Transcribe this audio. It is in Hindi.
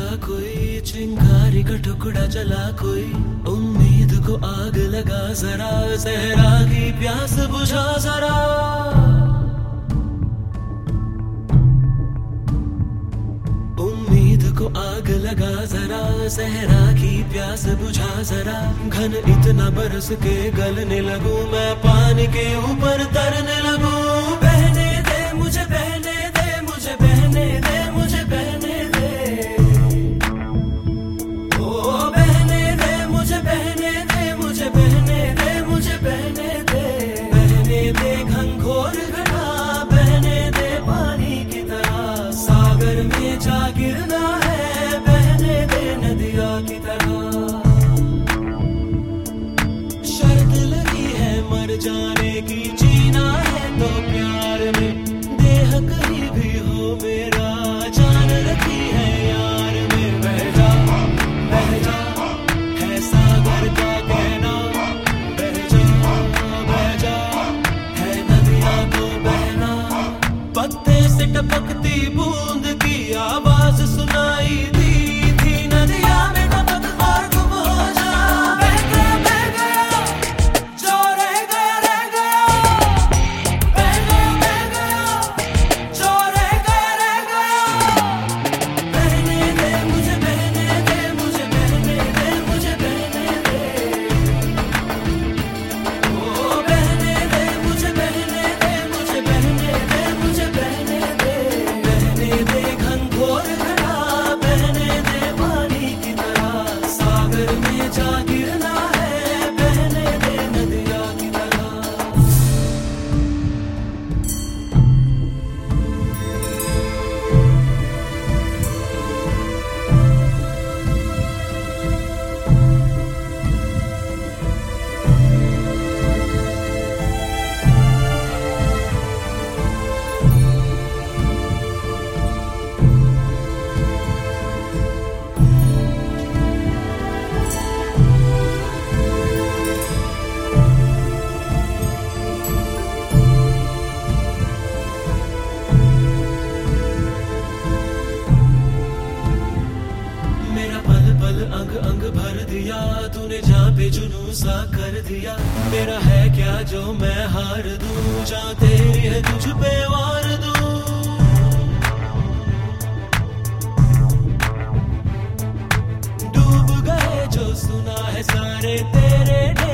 कोई चिंगारी का टुकड़ा जला कोई उम्मीद को आग लगा जरा सहरा की प्यास बुझा जरा उम्मीद को आग लगा जरा सहरा की प्यास बुझा जरा घन इतना बरस के गलने लगूं मैं पानी के ऊपर तरने लगूं बहने दे मुझे बहने दे मुझे बहने दे मुझे बहने दे ओ बहने दे मुझे बहने दे मुझे बहने दे मुझे बहने दे घनघोर घटा बहने दे पानी की तरह सागर में जा गिरना है बहने दे नदिया की तरह शर्त लगी है मर जाने की जीना है तो प्यार में देह कहीं भी हो मेरा जान रखी है यार में बह जा है सागर का कहना बह जा है नदिया को बहना पत्ते से टपकती बूंद की आवाज सुनाई दी थी नदिया में टपक और गुम हो जा बह गया जो रह गया बह गया जो रह गया बहने दे मुझे बहने दे मुझे बहने दे मुझे बहने दे ओ बहने दे मुझे बहने दे मुझे बहने दे मुझे बहने दे घनघोर घटा बहने दे पानी की तरह सागर में जा गिरना है बहने दे नदिया की तरह मेरा पल पल अंग अंग भर दिया तूने जहाँ पे जुनून सा कर दिया मेरा है क्या जो मैं हार दूं जहाँ तेरी है तुझ पे वार दूं डूब गए जो सुना है सारे तेरे